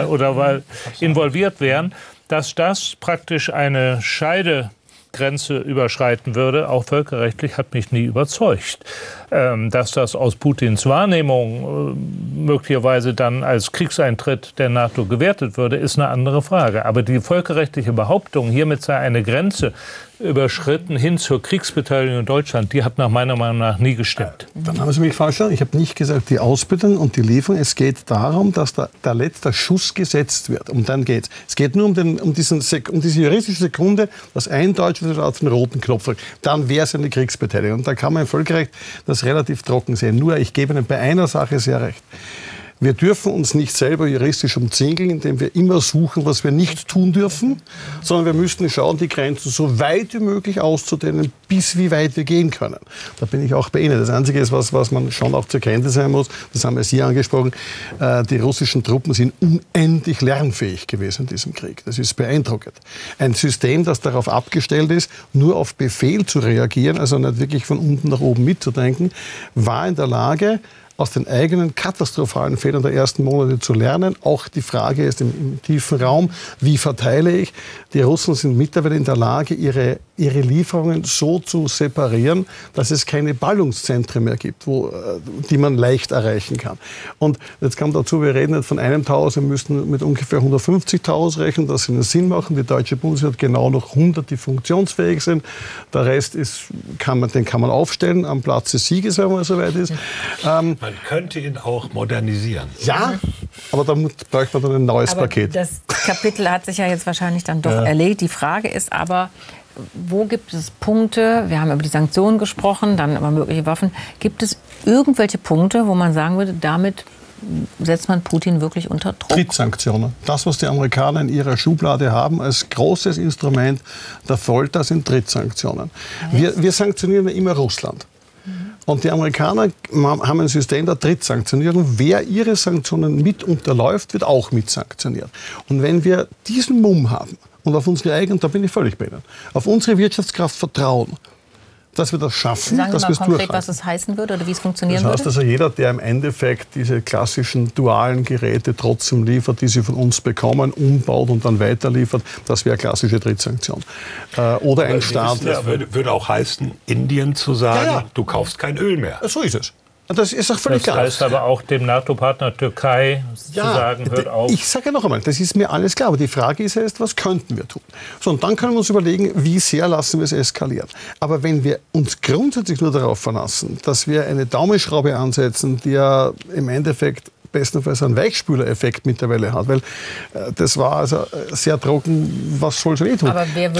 involviert wären, dass das praktisch eine Scheidegrenze überschreiten würde, auch völkerrechtlich, hat mich nie überzeugt. Dass das aus Putins Wahrnehmung möglicherweise dann als Kriegseintritt der NATO gewertet würde, ist eine andere Frage. Aber die völkerrechtliche Behauptung, hiermit sei eine Grenze überschritten hin zur Kriegsbeteiligung in Deutschland, die hat nach meiner Meinung nach nie gestimmt. Dann haben Sie mich falsch verstanden. Ich habe nicht gesagt, die Ausbildung und die Lieferung. Es geht darum, dass der letzte Schuss gesetzt wird. Und dann geht's. Es geht nur um diese juristische Sekunde, dass ein Deutscher auf den roten Knopf drückt. Dann wäre es eine Kriegsbeteiligung. Und da kann man im Völkerrecht das relativ trocken sehen. Nur, ich gebe Ihnen bei einer Sache sehr recht. Wir dürfen uns nicht selber juristisch umzingeln, indem wir immer suchen, was wir nicht tun dürfen, sondern wir müssten schauen, die Grenzen so weit wie möglich auszudehnen, bis wie weit wir gehen können. Da bin ich auch bei Ihnen. Das Einzige ist, was man schon auch zur Kenntnis sein muss, das haben wir Sie angesprochen, die russischen Truppen sind unendlich lernfähig gewesen in diesem Krieg. Das ist beeindruckend. Ein System, das darauf abgestellt ist, nur auf Befehl zu reagieren, also nicht wirklich von unten nach oben mitzudenken, war in der Lage, aus den eigenen katastrophalen Fehlern der ersten Monate zu lernen. Auch die Frage ist im tiefen Raum, wie verteile ich? Die Russen sind mittlerweile in der Lage, ihre Lieferungen so zu separieren, dass es keine Ballungszentren mehr gibt, die man leicht erreichen kann. Und jetzt kommt dazu, wir reden nicht von einem Tower, wir müssen mit ungefähr 150 Towers rechnen, das einen Sinn machen. Die deutsche Bundeswehr hat genau noch 100, die funktionsfähig sind. Der Rest kann man aufstellen am Platz des Sieges, wenn man so weit ist. Man könnte ihn auch modernisieren. Ja, aber da bräuchte man dann ein neues Paket. Das Kapitel hat sich ja jetzt wahrscheinlich dann doch erledigt. Die Frage ist aber, wo gibt es Punkte, wir haben über die Sanktionen gesprochen, dann über mögliche Waffen, gibt es irgendwelche Punkte, wo man sagen würde, damit setzt man Putin wirklich unter Druck? Trittsanktionen. Das, was die Amerikaner in ihrer Schublade haben als großes Instrument der Folter, sind Trittsanktionen. Wir sanktionieren ja immer Russland. Und die Amerikaner haben ein System der Trittsanktionierung. Wer ihre Sanktionen mit unterläuft, wird auch mit sanktioniert. Und wenn wir diesen Mumm haben und auf unsere eigenen, da bin ich völlig bei Ihnen, auf unsere Wirtschaftskraft vertrauen, dass wir das schaffen, Sagen dass Sie wir mal es konkret, durchhalten. was es heißen würde oder wie es funktionieren Das heißt würde? also, jeder, der im Endeffekt diese klassischen dualen Geräte trotzdem liefert, die sie von uns bekommen, umbaut und dann weiterliefert, das wäre klassische Trittsanktion. Oder ein Staat. Das würde auch heißen, Indien zu sagen, Ja. du kaufst kein Öl mehr. So ist es. Das ist auch völlig Das klar. heißt aber auch dem NATO-Partner Türkei zu sagen, hört auf. Ich sage ja noch einmal, das ist mir alles klar. Aber die Frage ist ja jetzt, was könnten wir tun? So, und dann können wir uns überlegen, wie sehr lassen wir es eskalieren. Aber wenn wir uns grundsätzlich nur darauf verlassen, dass wir eine Daumenschraube ansetzen, die ja im Endeffekt bestenfalls einen Weichspüler-Effekt mittlerweile hat, weil das war also sehr trocken, was soll es wehtun? Aber wer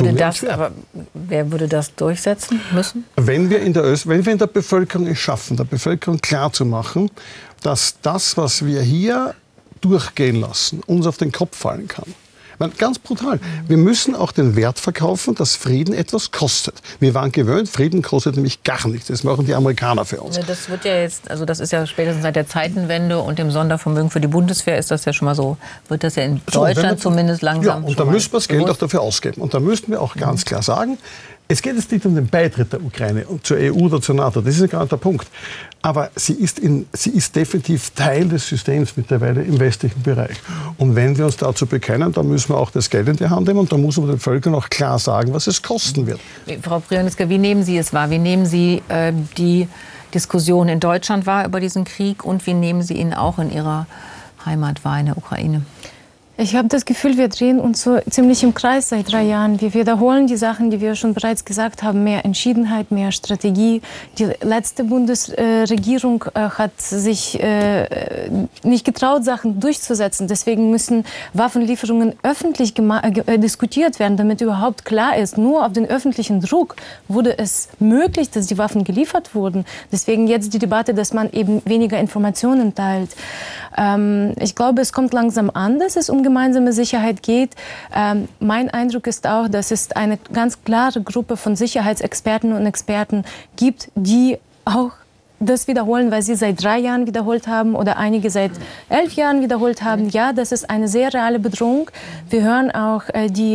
würde das durchsetzen müssen? Wenn wir in der Bevölkerung es schaffen, der Bevölkerung klarzumachen, dass das, was wir hier durchgehen lassen, uns auf den Kopf fallen kann. Ich meine, ganz brutal. Wir müssen auch den Wert verkaufen, dass Frieden etwas kostet. Wir waren gewöhnt, Frieden kostet nämlich gar nichts. Das machen die Amerikaner für uns. Das wird ja jetzt, also das ist ja spätestens seit der Zeitenwende und dem Sondervermögen für die Bundeswehr ist das ja schon mal so, wird das ja in Deutschland zumindest langsam. Ja, und da müssen wir das Geld auch dafür ausgeben. Und da müssten wir auch ganz klar sagen, es geht jetzt nicht um den Beitritt der Ukraine zur EU oder zur NATO, das ist ja gar nicht der Punkt. Aber sie ist definitiv Teil des Systems mittlerweile im westlichen Bereich. Und wenn wir uns dazu bekennen, dann müssen wir auch das Geld in die Hand nehmen und dann muss man den Völkern auch klar sagen, was es kosten wird. Frau Prionitzka, wie nehmen Sie es wahr? Wie nehmen Sie die Diskussion in Deutschland wahr über diesen Krieg und wie nehmen Sie ihn auch in Ihrer Heimat wahr, in der Ukraine? Ich habe das Gefühl, wir drehen uns so ziemlich im Kreis seit 3 Jahren. Wir wiederholen die Sachen, die wir schon bereits gesagt haben. Mehr Entschiedenheit, mehr Strategie. Die letzte Bundesregierung hat sich nicht getraut, Sachen durchzusetzen. Deswegen müssen Waffenlieferungen öffentlich diskutiert werden, damit überhaupt klar ist, nur auf den öffentlichen Druck wurde es möglich, dass die Waffen geliefert wurden. Deswegen jetzt die Debatte, dass man eben weniger Informationen teilt. Ich glaube, es kommt langsam an, dass es um gemeinsame Sicherheit geht. Mein Eindruck ist auch, dass es eine ganz klare Gruppe von Sicherheitsexperten und Experten gibt, die auch das wiederholen, weil sie seit 3 Jahren wiederholt haben oder einige seit 11 Jahren wiederholt haben. Ja, das ist eine sehr reale Bedrohung. Wir hören auch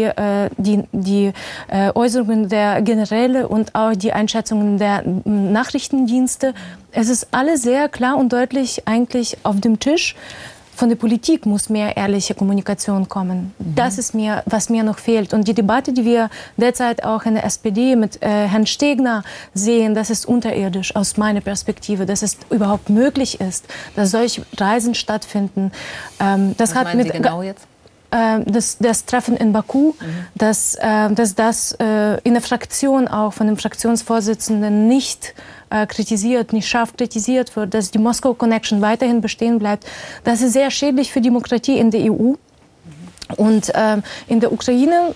die Äußerungen der Generäle und auch die Einschätzungen der Nachrichtendienste. Es ist alles sehr klar und deutlich eigentlich auf dem Tisch. Von der Politik muss mehr ehrliche Kommunikation kommen. Das ist was mir noch fehlt. Und die Debatte, die wir derzeit auch in der SPD mit Herrn Stegner sehen, das ist unterirdisch aus meiner Perspektive, dass es überhaupt möglich ist, dass solche Reisen stattfinden. Was meinen Sie genau jetzt? das Treffen in Baku, dass das in der Fraktion auch von dem Fraktionsvorsitzenden nicht nicht scharf kritisiert wird, dass die Moskau Connection weiterhin bestehen bleibt. Das ist sehr schädlich für Demokratie in der EU. Und in der Ukraine,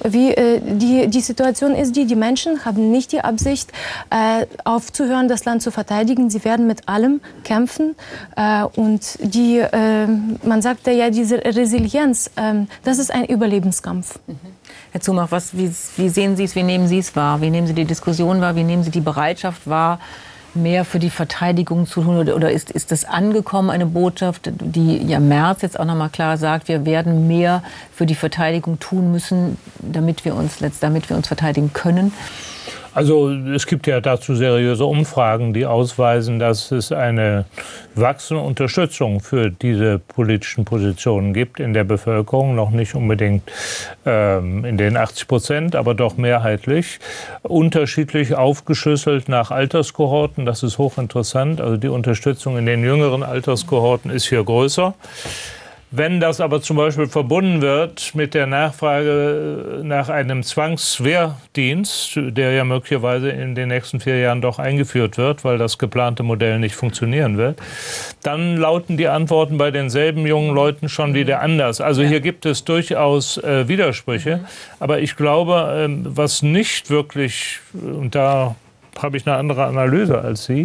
die Situation ist die Menschen haben nicht die Absicht, aufzuhören, das Land zu verteidigen. Sie werden mit allem kämpfen. Und man sagt ja, diese Resilienz, das ist ein Überlebenskampf. Herr Zumach, wie sehen Sie es, wie nehmen Sie es wahr? Wie nehmen Sie die Diskussion wahr? Wie nehmen Sie die Bereitschaft wahr, mehr für die Verteidigung zu tun? Oder ist das angekommen, eine Botschaft, die ja Merz jetzt auch noch mal klar sagt, wir werden mehr für die Verteidigung tun müssen, damit wir uns verteidigen können? Also es gibt ja dazu seriöse Umfragen, die ausweisen, dass es eine wachsende Unterstützung für diese politischen Positionen gibt in der Bevölkerung. Noch nicht unbedingt in den 80%, aber doch mehrheitlich. Unterschiedlich aufgeschlüsselt nach Alterskohorten, das ist hochinteressant. Also die Unterstützung in den jüngeren Alterskohorten ist hier größer. Wenn das aber zum Beispiel verbunden wird mit der Nachfrage nach einem Zwangswehrdienst, der ja möglicherweise in den nächsten 4 Jahren doch eingeführt wird, weil das geplante Modell nicht funktionieren wird, dann lauten die Antworten bei denselben jungen Leuten schon wieder anders. Also hier gibt es durchaus Widersprüche. Aber ich glaube, was nicht wirklich, und da habe ich eine andere Analyse als Sie,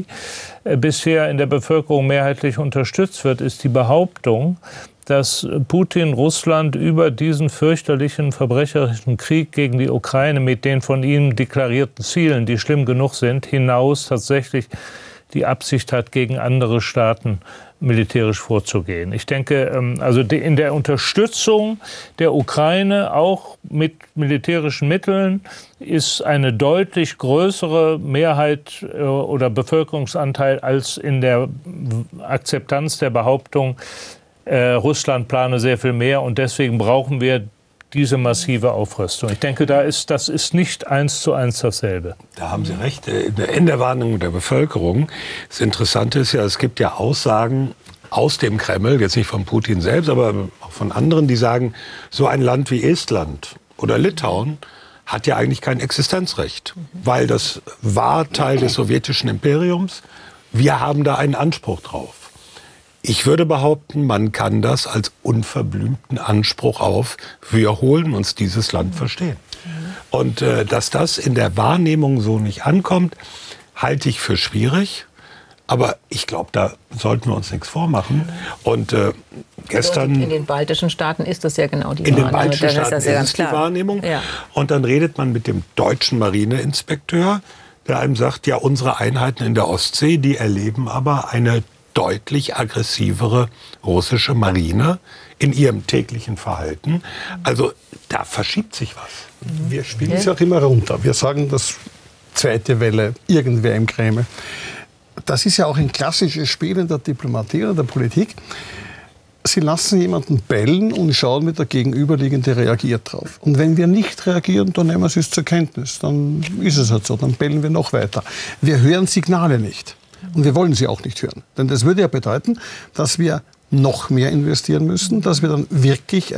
bisher in der Bevölkerung mehrheitlich unterstützt wird, ist die Behauptung, dass Putin Russland über diesen fürchterlichen, verbrecherischen Krieg gegen die Ukraine mit den von ihm deklarierten Zielen, die schlimm genug sind, hinaus tatsächlich die Absicht hat, gegen andere Staaten militärisch vorzugehen. Ich denke, also in der Unterstützung der Ukraine auch mit militärischen Mitteln ist eine deutlich größere Mehrheit oder Bevölkerungsanteil als in der Akzeptanz der Behauptung, Russland plane sehr viel mehr und deswegen brauchen wir diese massive Aufrüstung. Ich denke, das ist nicht 1:1 dasselbe. Da haben Sie recht. In der Wahrnehmung der Bevölkerung. Das Interessante ist ja, es gibt ja Aussagen aus dem Kreml, jetzt nicht von Putin selbst, aber auch von anderen, die sagen, so ein Land wie Estland oder Litauen hat ja eigentlich kein Existenzrecht, weil das war Teil des sowjetischen Imperiums. Wir haben da einen Anspruch drauf. Ich würde behaupten, man kann das als unverblümten Anspruch auf, wir holen uns dieses Land verstehen. Und dass das in der Wahrnehmung so nicht ankommt, halte ich für schwierig. Aber ich glaube, da sollten wir uns nichts vormachen. Und gestern... In den baltischen Staaten ist das ja genau die Wahrnehmung. In den baltischen Staaten ist es die Wahrnehmung. Ja. Und dann redet man mit dem deutschen Marineinspekteur, der einem sagt, ja, unsere Einheiten in der Ostsee, die erleben aber eine deutlich aggressivere russische Marine in ihrem täglichen Verhalten. Also da verschiebt sich was. Wir spielen es ja auch immer runter. Wir sagen, das zweite Welle, irgendwer im Kreml. Das ist ja auch ein klassisches Spiel in der Diplomatie oder der Politik. Sie lassen jemanden bellen und schauen, wie der Gegenüberliegende reagiert drauf. Und wenn wir nicht reagieren, dann nehmen wir es zur Kenntnis. Dann ist es halt so, dann bellen wir noch weiter. Wir hören Signale nicht. Und wir wollen sie auch nicht hören. Denn das würde ja bedeuten, dass wir noch mehr investieren müssen, dass wir dann wirklich...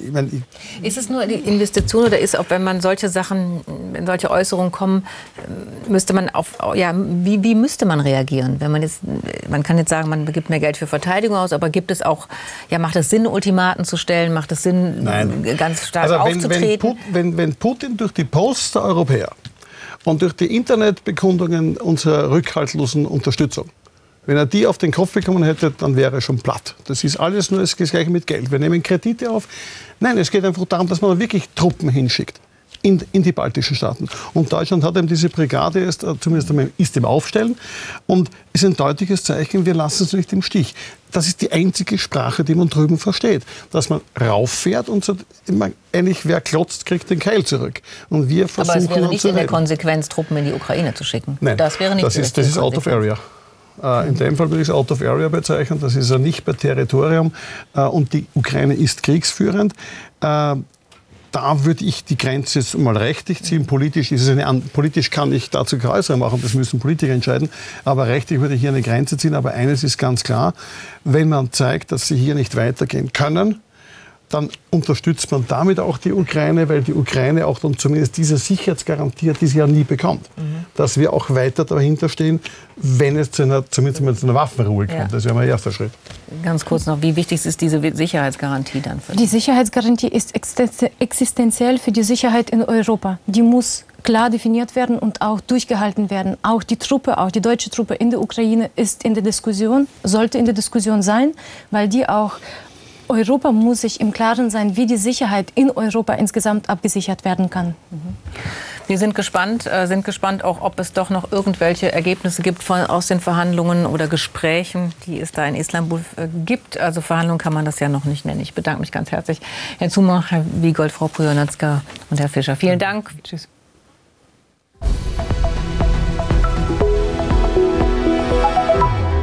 ist es nur die Investition oder ist auch, wenn man solche Sachen, wenn solche Äußerungen kommen, müsste man wie müsste man reagieren? Wenn man kann jetzt sagen, man gibt mehr Geld für Verteidigung aus, aber gibt es auch, macht es Sinn, Ultimaten zu stellen? Macht es Sinn, ganz stark aufzutreten? Wenn Putin durch die Post der Europäer und durch die Internetbekundungen unserer rückhaltlosen Unterstützung, wenn er die auf den Kopf bekommen hätte, dann wäre er schon platt. Das ist alles nur das Gleiche mit Geld. Wir nehmen Kredite auf. Nein, es geht einfach darum, dass man wirklich Truppen hinschickt in die baltischen Staaten. Und Deutschland hat eben diese Brigade, zumindest ist im Aufstellen. Und es ist ein deutliches Zeichen, wir lassen es nicht im Stich. Das ist die einzige Sprache, die man drüben versteht. Dass man rauffährt und sagt, eigentlich wer klotzt, kriegt den Keil zurück. Und wir versuchen aber es wäre nicht in der Konsequenz, Truppen in die Ukraine zu schicken. Nein, das wäre nicht das ist out of area. In dem Fall würde ich es out of area bezeichnen. Das ist ja nicht bei Territorium. Und die Ukraine ist kriegsführend. Da würde ich die Grenze jetzt mal rechtlich ziehen. Politisch kann ich dazu keine Äußerung machen, das müssen Politiker entscheiden. Aber rechtlich würde ich hier eine Grenze ziehen. Aber eines ist ganz klar, wenn man zeigt, dass sie hier nicht weitergehen können, dann unterstützt man damit auch die Ukraine, weil die Ukraine auch dann zumindest diese Sicherheitsgarantie hat, die sie ja nie bekommt. Dass wir auch weiter dahinter stehen, wenn es zumindest zu einer Waffenruhe kommt. Das wäre mein erster Schritt. Ganz kurz noch, wie wichtig ist diese Sicherheitsgarantie dann für Die Sicherheitsgarantie ist existenziell für die Sicherheit in Europa. Die muss klar definiert werden und auch durchgehalten werden. Auch die Truppe, auch die deutsche Truppe in der Ukraine ist in der Diskussion, sollte in der Diskussion sein, weil die auch Europa muss sich im Klaren sein, wie die Sicherheit in Europa insgesamt abgesichert werden kann. Wir sind gespannt auch, ob es doch noch irgendwelche Ergebnisse gibt aus den Verhandlungen oder Gesprächen, die es da in Istanbul gibt. Also Verhandlungen kann man das ja noch nicht nennen. Ich bedanke mich ganz herzlich. Herr Zumach, Herr Wiegold, Frau Pryonicka und Herr Fischer. Vielen Dank. Tschüss.